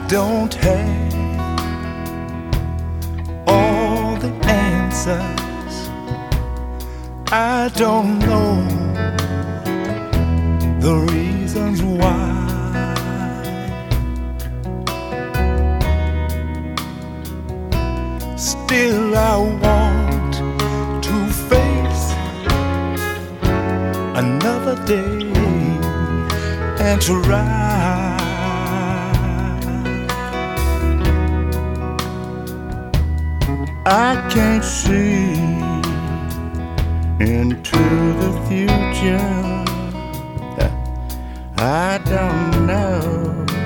don't have all the answers. I don't know the reasons why. Still I want to face another day and try. I can't see into the future. I don't know